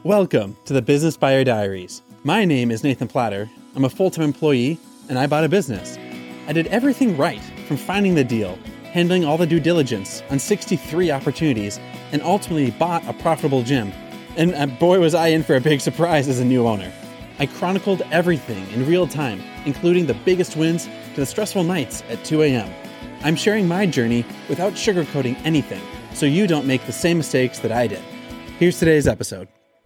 Welcome to the Business Buyer Diaries. My name is Nathan Platter. I'm a full-time employee, and I bought a business. I did everything right, from finding the deal, handling all the due diligence on 63 opportunities, and ultimately bought a profitable gym. And boy, was I in for a big surprise as a new owner. I chronicled everything in real time, including the biggest wins to the stressful nights at 2 a.m. I'm sharing my journey without sugarcoating anything, so you don't make the same mistakes that I did. Here's today's episode.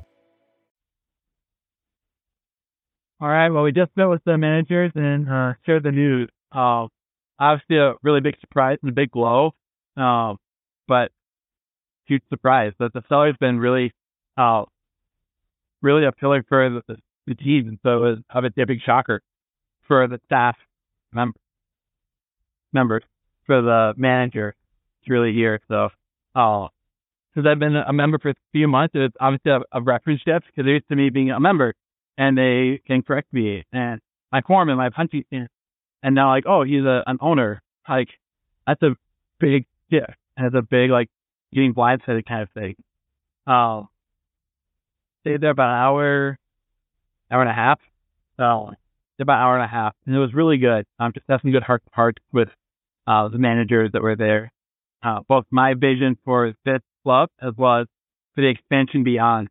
All right. Well, we just met with the managers and shared the news. Obviously, a really big surprise and a big blow, but huge surprise that the seller's been really a pillar for the team, and so it was obviously a big shocker for the staff members, for the manager to really hear. So, since I've been a member for a few months, it's obviously a reference shift because they're used to me being a member. And they can correct me, and my foreman, my punching stand, and now like, he's an owner. Like, that's a big shift, and it's a big getting blindsided kind of thing. Stayed there about an hour and a half. So about an hour and a half, and it was really good. Just had some good heart to heart with the managers that were there. Both my vision for this club as well as for the expansion beyond,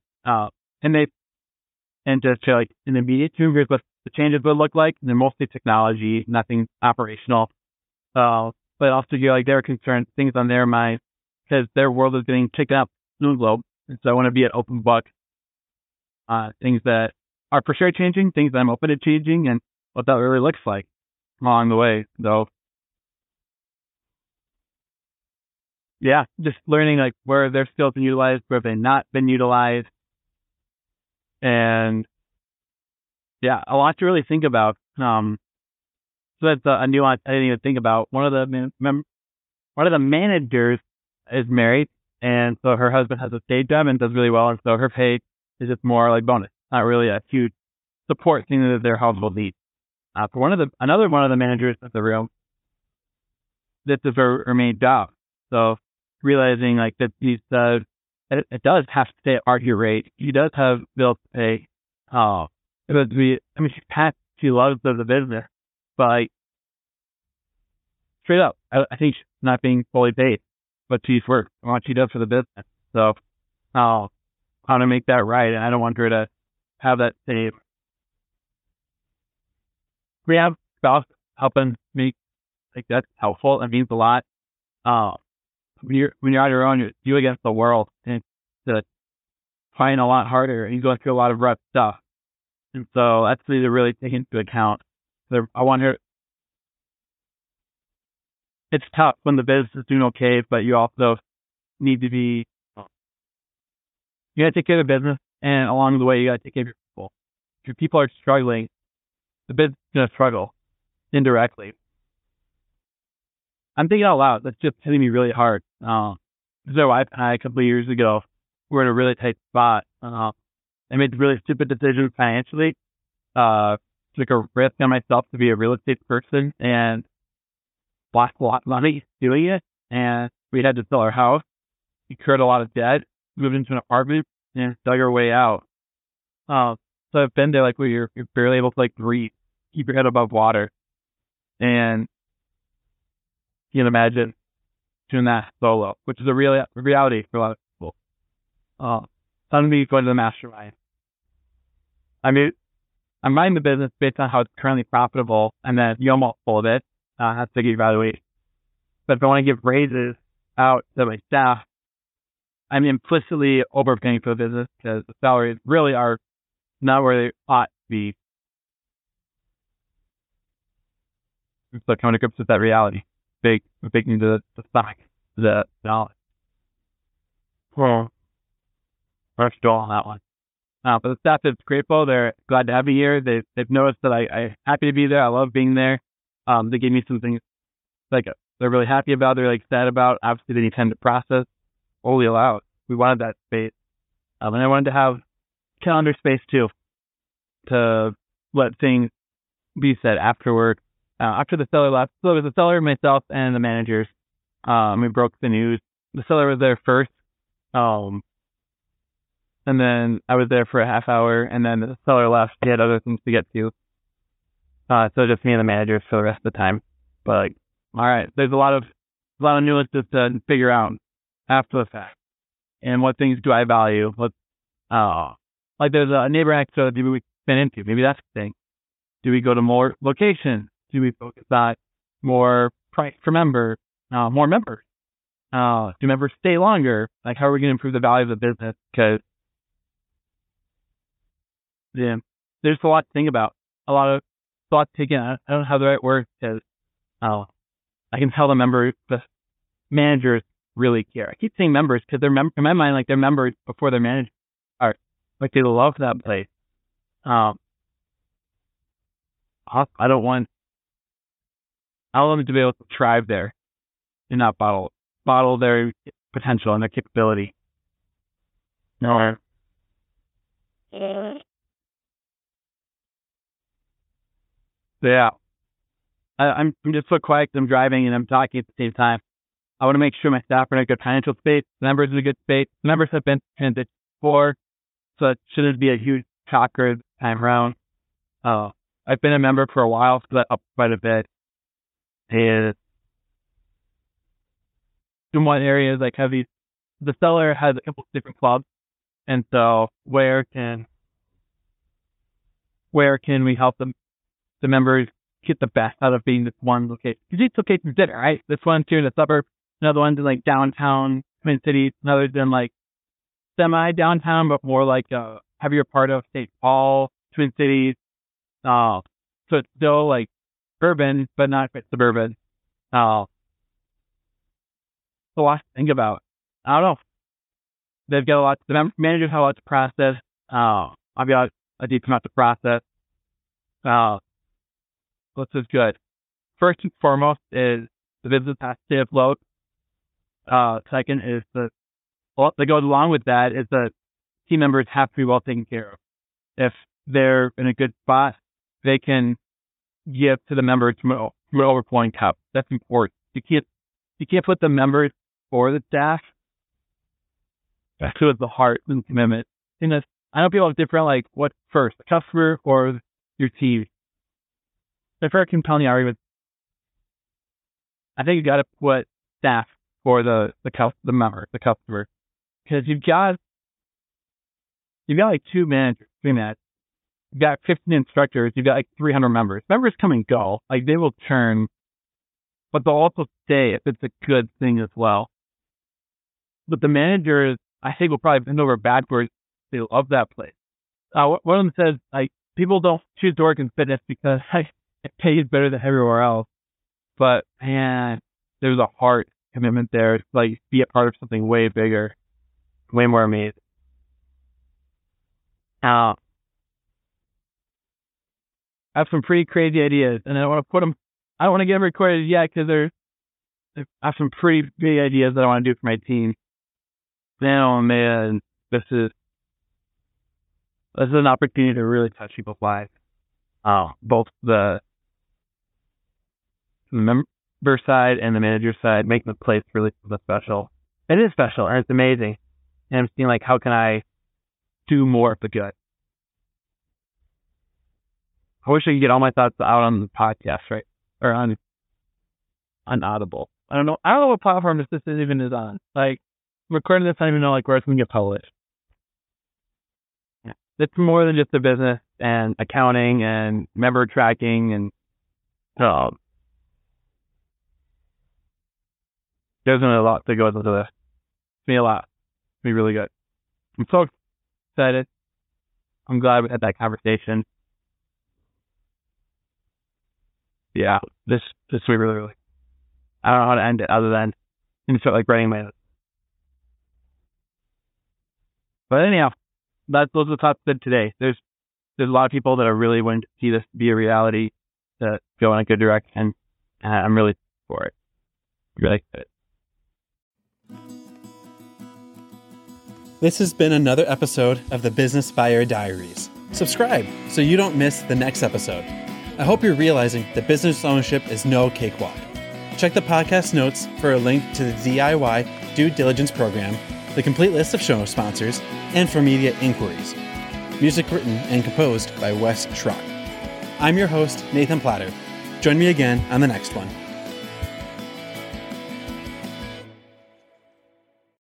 and just to in the immediate term, here's what the changes would look like. And they're mostly technology, nothing operational. But also they were concerned things on their mind because their world is getting taken up in the globe. And so I want to be an open book. Things that are for sure changing, things that I'm open to changing, and what that really looks like along the way. So yeah, just learning where their skills been utilized, where they've not been utilized. And yeah, a lot to really think about. So that's a nuance I didn't even think about. One of the managers is married, and so her husband has a stage job and does really well, and so her pay is just more like bonus, not really a huge support thing that their household needs. For another one of the managers of the room, this is her main job. So realizing that he said it does have to stay at market rate. He does have bills to pay. She's passionate. She loves the business, but straight up, I think she's not being fully paid, but she's worth what she does for the business. So, how to make that right, and I don't want her to have that same. We have spouse helping me, that's helpful. It means a lot. When you're on your own, you're against the world, and it's fighting a lot harder, and you're going through a lot of rough stuff. And so that's something to really take into account. I want her. It's tough when the business is doing okay, but you also need to be. You got to take care of the business, and along the way, you got to take care of your people. If your people are struggling, the business is going to struggle indirectly. I'm thinking out loud. That's just hitting me really hard. So my wife and I, a couple of years ago, were in a really tight spot. I made really stupid decisions financially. Took a risk on myself to be a real estate person and lost a lot of money doing it. And we had to sell our house. We incurred a lot of debt, moved into an apartment, and dug our way out. So I've been there where you're barely able to breathe, keep your head above water. And you can imagine doing that solo, which is a real reality for a lot of people. Some of me going to the mastermind. I'm running the business based on how it's currently profitable, and then you almost full of it. Has to get evaluated. But if I want to give raises out to my staff, I'm implicitly overpaying for the business because the salaries really are not where they ought to be. So coming to grips with that reality, big into the stomach, the knowledge. First door on that one. But the staff is grateful. They're glad to have me here. They've noticed that I'm happy to be there. I love being there. They gave me some things they're really happy about. They're really excited about. Obviously, they need time to process. Fully allowed. We wanted that space, and I wanted to have calendar space too, to let things be said afterward. After the seller left, so it was the seller, myself, and the managers. We broke the news. The seller was there first. and then I was there for a half hour, and then the seller left. He had other things to get to. So just me and the manager for the rest of the time. But like, all right, there's a lot of nuances to figure out after the fact. And what things do I value? Like there's a neighbor next door that maybe we been into. Maybe that's the thing. Do we go to more locations? Do we focus on more price per member? More members? Do members stay longer? Like, how are we going to improve the value of the business? Because there's a lot to think about. A lot to take in. I don't have the right word because I can tell the managers really care. I keep saying members because they're in my mind, like they're members before they're managers. Like they love that place. I don't want them to be able to thrive there and not bottle their potential and their capability. No. So yeah, I'm just so quiet because I'm driving and I'm talking at the same time. I want to make sure my staff are in a good financial space, the members in a good space. The members have been transitioned before, so it shouldn't be a huge shocker this time around. I've been a member for a while, so that up quite a bit. And in one area, like the seller has a couple of different clubs, and so where can we help the members get the best out of being this one location? Because each location is different, right? This one's here in the suburb, another one's in like downtown Twin Cities, another's in like semi-downtown, but more like a heavier part of St. Paul, Twin Cities. So it's still like urban, but not quite suburban. So a lot to think about. I don't know. They've got the managers have a lot to process. I've got a deep amount to process. This is good. First and foremost is the business has to stay afloat. Second is that goes along with that is that team members have to be well taken care of. If they're in a good spot, they can give to the members from an overflowing cup. That's important. You can't put the members for the staff. That's with the heart and commitment. And I know people have different, like, what's first, the customer or your team? If I can tell the argument, I think you got to put staff for the member, the customer, because you've got like two managers doing that. You've got 15 instructors. You've got like 300 members. Members come and go. Like they will churn, but they'll also stay if it's a good thing as well. But the managers, I think, will probably bend over backwards. They love that place. One of them says, like, people don't choose to work in fitness because it pays better than everywhere else. But man, there's a heart commitment there to like be a part of something way bigger, way more amazing. I have some pretty crazy ideas, and I don't want to put them. I don't want to get them recorded yet because I have some pretty big ideas that I want to do for my team. Oh man, this is an opportunity to really touch people's lives. Both the member side and the manager side, making the place really special. It is special and it's amazing. And I'm seeing like, how can I do more of the good? I wish I could get all my thoughts out on the podcast, right? Or on Audible. I don't know what platform this even is on. Like, recording this, I don't even know like where it's going to get published. Yeah. It's more than just a business and accounting and member tracking and there's a lot that goes into this. It's me a lot. It's me really good. I'm so excited. I'm glad we had that conversation. Yeah, this we really. I don't know how to end it other than start like writing my notes. But anyhow, those are the thoughts for today. There's a lot of people that are really wanting to see this be a reality, to go in a good direction, and I'm really for it. Really excited. This has been another episode of the Business Buyer Diaries. Subscribe so you don't miss the next episode. I hope you're realizing that business ownership is no cakewalk. Check the podcast notes for a link to the DIY due diligence program the complete list of show sponsors, and for media inquiries. Music written and composed by Wes Schrock. I'm your host, Nathan Platter. Join me again on the next one.